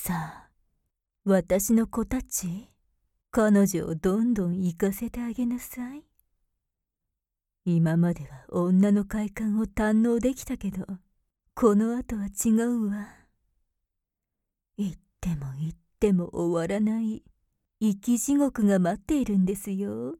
さあ、私の子たち、彼女をどんどん行かせてあげなさい。今までは女の快感を堪能できたけど、この後は違うわ。言っても言っても終わらない生き地獄が待っているんですよ。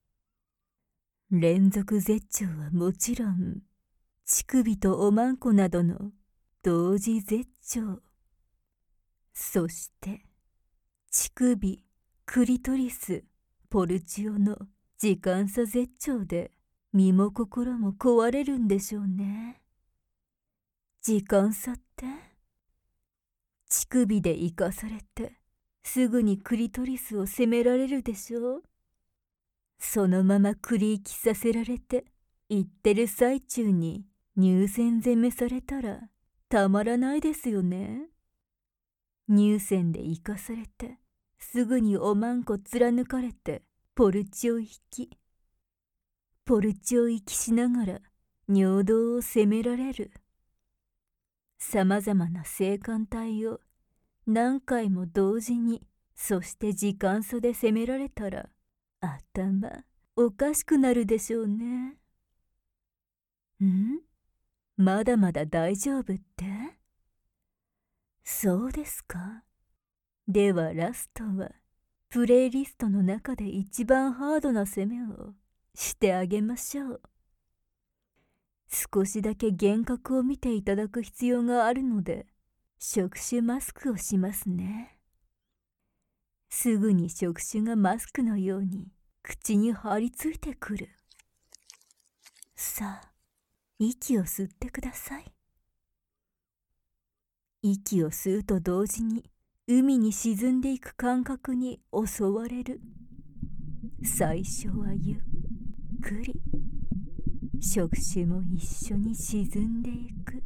連続絶頂はもちろん、乳首とおまんこなどの同時絶頂。そして、乳首、クリトリス、ポルチオの時間差絶頂で身も心も壊れるんでしょうね。時間差って乳首で生かされてすぐにクリトリスを責められるでしょう。そのまま繰り生きさせられて言ってる最中に入線攻めされたらたまらないですよね。入線で生かされてすぐにおまんこ貫かれてポルチを引きしながら尿道を責められる。さまざまな性感帯を何回も同時に、そして時間差で責められたら頭おかしくなるでしょうね。まだまだ大丈夫って？そうですか。ではラストはプレイリストの中で一番ハードな攻めをしてあげましょう。少しだけ幻覚を見ていただく必要があるので、触手マスクをしますね。すぐに触手がマスクのように口に張り付いてくる。さあ、息を吸ってください。息を吸うと同時に海に沈んでいく感覚に襲われる。最初はゆっくり、触手も一緒に沈んでいく。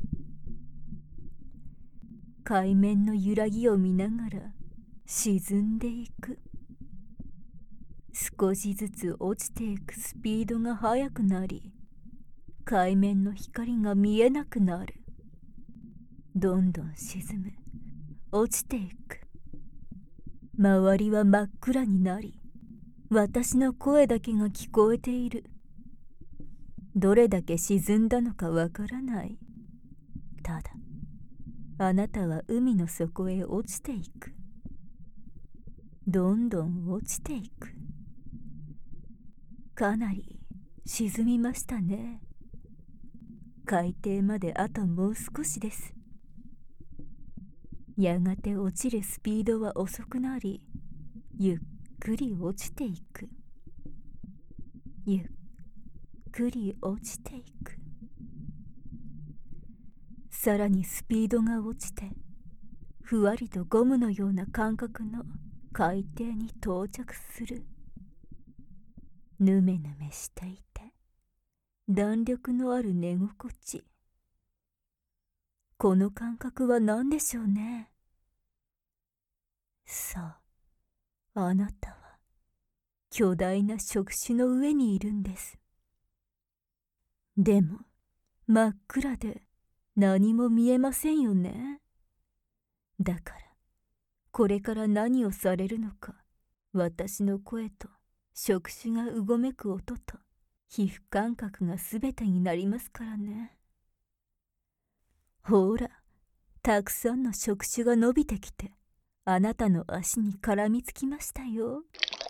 海面の揺らぎを見ながら沈んでいく。少しずつ落ちていくスピードが速くなり、海面の光が見えなくなる。どんどん沈む。落ちていく。周りは真っ暗になり、私の声だけが聞こえている。どれだけ沈んだのかわからない。ただ、あなたは海の底へ落ちていく。どんどん落ちていく。かなり沈みましたね。海底まであともう少しです。やがて落ちるスピードは遅くなり、ゆっくり落ちていく。ゆっくり落ちていく。さらにスピードが落ちて、ふわりとゴムのような感覚の海底に到着する。ぬめぬめしていて弾力のある寝心地。この感覚は何でしょうね。さあ、あなたは巨大な触手の上にいるんです。でも真っ暗で何も見えませんよね。だからこれから何をされるのか、私の声と触手がうごめく音と皮膚感覚が全てになりますからね。ほら、たくさんの触手が伸びてきて、あなたの足に絡みつきましたよ。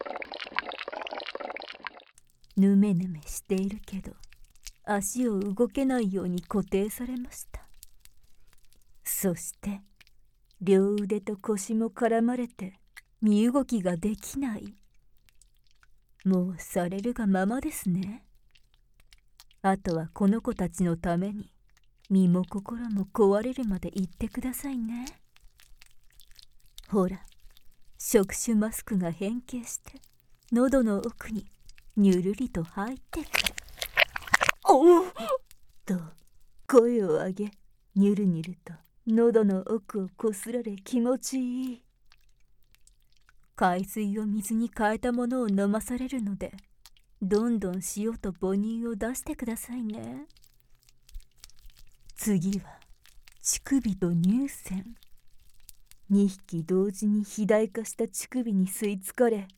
ぬめぬめしているけど、足を動けないように固定されました。そして両腕と腰も絡まれて身動きができない。もうされるがままですね。あとはこの子たちのために身も心も壊れるまで言ってくださいね。ほら、触手マスクが変形して喉の奥ににゅるりと入ってくる。おっと声を上げ、にゅるにゅると喉の奥をこすられ気持ちいい。海水を水に変えたものを飲まされるので、どんどん塩と母乳を出してくださいね。次は乳首と乳腺。 2匹同時に肥大化した乳首に吸い付かれ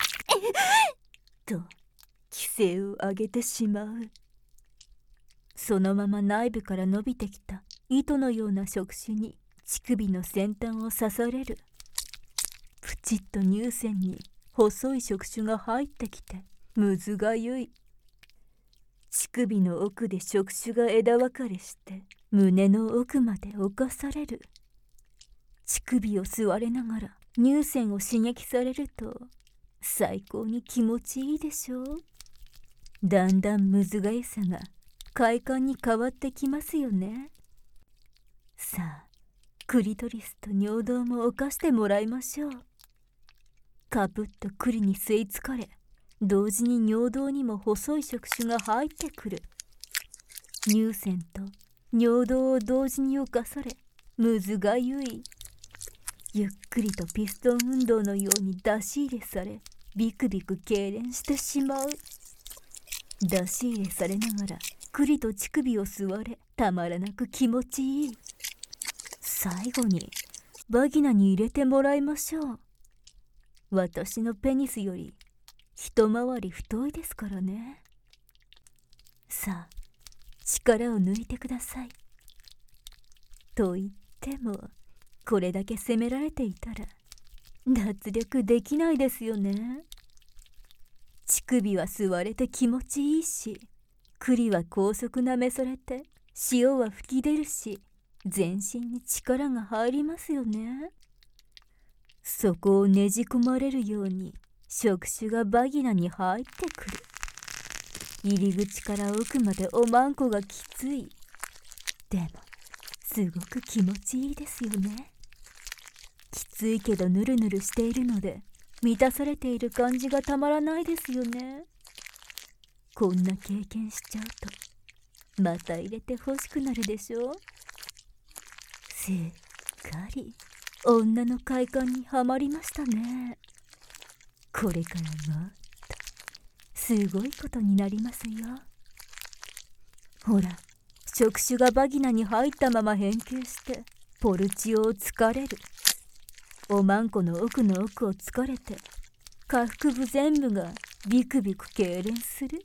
と奇声を上げてしまう。そのまま内部から伸びてきた糸のような触手に乳首の先端を刺される。プチッと乳腺に細い触手が入ってきてむずがゆい。乳首の奥で触手が枝分かれして胸の奥まで侵される。乳首を吸われながら乳腺を刺激されると最高に気持ちいいでしょう。だんだんむずがゆさが快感に変わってきますよね。さあ、クリトリスと尿道も犯してもらいましょう。カプッと栗に吸い付かれ、同時に尿道にも細い触手が入ってくる。乳腺と尿道を同時に侵され、むずがゆい。ゆっくりとピストン運動のように出し入れされ、ビクビク痙攣してしまう。出し入れされながら栗と乳首を吸われ、たまらなく気持ちいい。最後にバギナに入れてもらいましょう。私のペニスより一回り太いですからね。さあ、力を抜いてください。と言っても、これだけ責められていたら脱力できないですよね。乳首は吸われて気持ちいいし、栗は高速なめされて塩は吹き出るし、全身に力が入りますよね。そこをねじ込まれるように触手がバギナに入ってくる。入り口から奥までおまんこがきつい。でもすごく気持ちいいですよね。きついけどヌルヌルしているので満たされている感じがたまらないですよね。こんな経験しちゃうとまた入れて欲しくなるでしょ。すっかり女の快感にはまりましたね。これからもっとすごいことになりますよ。ほら、触手がバギナに入ったまま変形してポルチオを疲れる。おまんこの奥の奥を疲れて下腹部全部がビクビク痙攣する。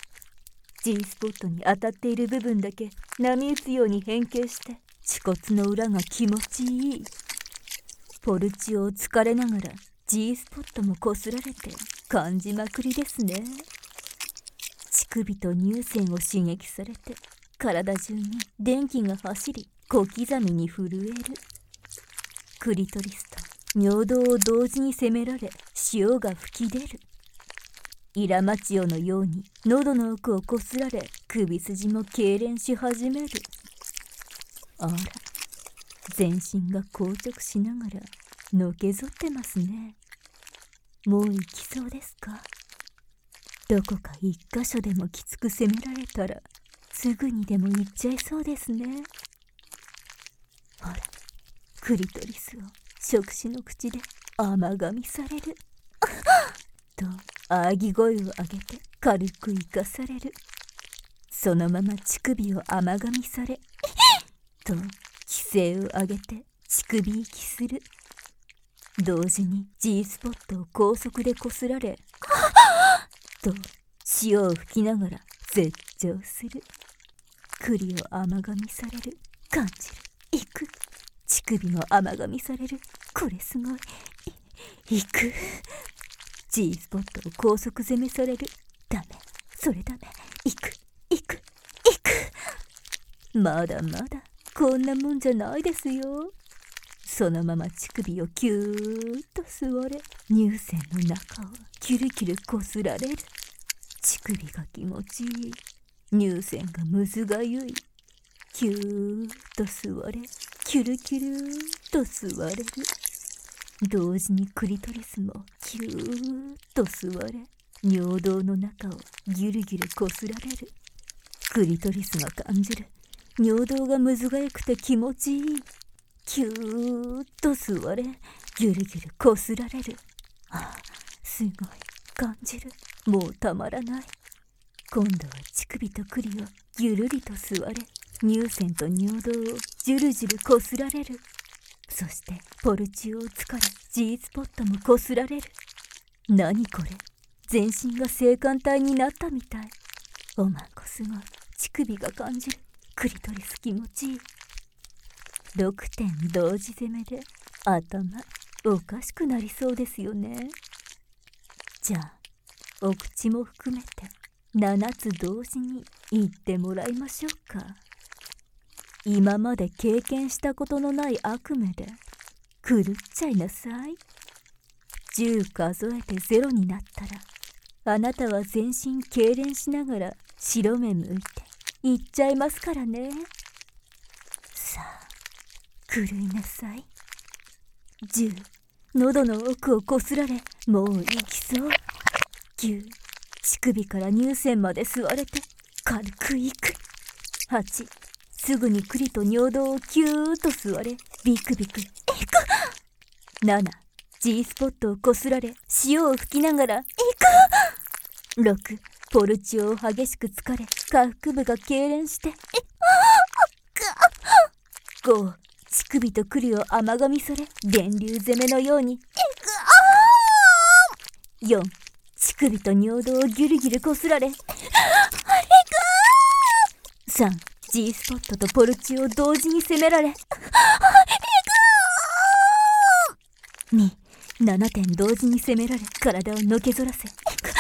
G スポットに当たっている部分だけ波打つように変形して恥骨の裏が気持ちいい。ポルチオを疲れながら G スポットもこすられて感じまくりですね。乳首と乳腺を刺激されて体中に電気が走り小刻みに震える。クリトリスと尿道を同時に攻められ塩が吹き出る。イラマチオのように喉の奥をこすられ首筋も痙攣し始める。あら、全身が硬直しながらのけぞってますね。もう行きそうですか？どこか一箇所でもきつく攻められたらすぐにでも行っちゃいそうですね。ほら、クリトリスを触手の口で甘噛みされるとあーぎ声を上げて軽く生かされる。そのまま乳首を甘噛みされと奇声を上げて乳首息する。同時に G スポットを高速でこすられと塩を吹きながら絶頂する。栗を甘噛みされる。感じる。行く。乳首も甘噛みされる。これすごい。行く。 G スポットを高速攻めされる。ダメ、それダメ。行く行く行く。まだまだこんなもんじゃないですよ。そのまま乳首をキューッと吸われ、乳腺の中をキュルキュルこすられる。乳首が気持ちいい。乳腺がむずがゆい。キューッと吸われ、キュルキュルーと吸われる。同時にクリトリスもキューッと吸われ、尿道の中をギュルギュルこすられる。クリトリスが感じる。尿道がむずがゆくて気持ちいい。キューッと吸われ、ギュルギュルこすられる。ああ、すごい感じる。もうたまらない。今度は乳首と栗をぎゅるりと吸われ、乳腺と尿道をジュルジュルこすられる。 そしてポルチオを疲れ G スポットもこすられる。何これ、全身が性感帯になったみたい。おまんこすごい。乳首が感じる。クリトリス気持ちいい。6点同時攻めで頭おかしくなりそうですよね。じゃあお口も含めて7つ同時に言ってもらいましょうか。今まで経験したことのない悪夢で狂っちゃいなさい。10数えて0になったらあなたは全身痙攣しながら白目向いて言っちゃいますからね。さあ狂いなさい。10、喉の奥をこすられもう行きそう。9、乳首から乳腺まで吸われて軽くいく。8、すぐに栗と尿道をキューッと吸われビクビクいく。7、G スポットをこすられ塩を吹きながらいく。6、ポルチオを激しく疲れ下腹部が痙攣して5、乳首と栗を甘噛みされ電流攻めのように4、乳首と尿道をギュルギュルこすられ3、G スポットとポルチオを同時に攻められ2、7点同時に攻められ体をのけぞらせ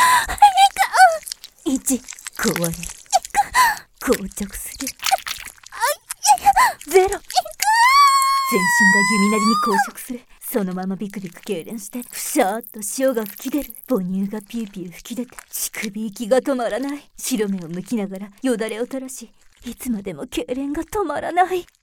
1、壊れる硬直する0、全身が弓なりに硬直する。そのままビクビク痙攣してふしゃーっと潮が吹き出る。母乳がピューピュー吹き出て乳首息が止まらない。白目を向きながらよだれを垂らしいつまでも痙攣が止まらない。